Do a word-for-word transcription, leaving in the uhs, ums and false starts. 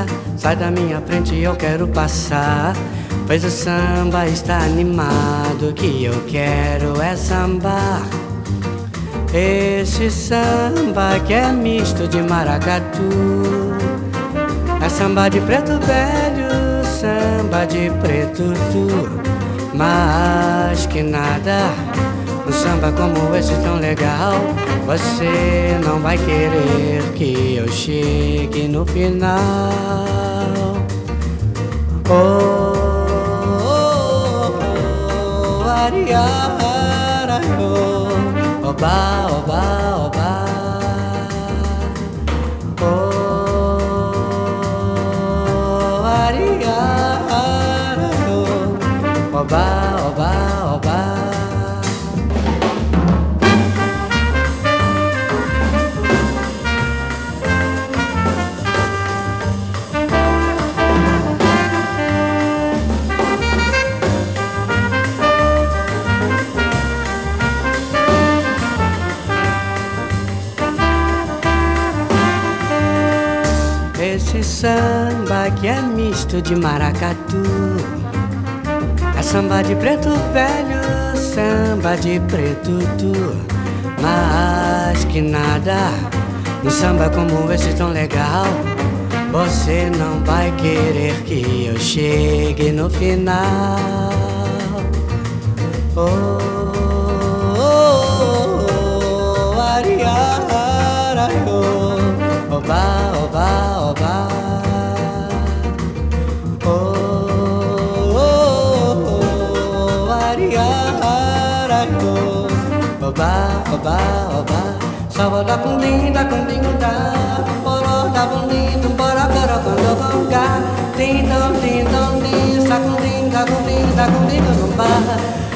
nada, sai da minha frente, eu quero passar. Pois o samba está animado, o que eu quero é sambar. Esse samba que é misto de maracatu, é samba de preto velho, samba de preto tu. Mas que nada, um samba como esse tão legal, você não vai querer que eu chegue no final. Oh, oh, oh, ariara, oh, oba, oba, oba. Oh, ariara, oh, oba, oba, oba. Esse samba que é misto de maracatu, é samba de preto velho, samba de preto tu. Mas que nada, um samba como esse tão legal, você não vai querer que eu chegue no final. Oh, oh, oh, ariara, oh, oba, oba, oba. Oh, oh, oh, ariara, oh, oba, oba, oba. Salva da cundim, da cundim, da poró, da bundim, bora, bora, quando vão cá. Tim, dom, tim, dom, tim, sa cundim, da cundim, da cundim, da cundim.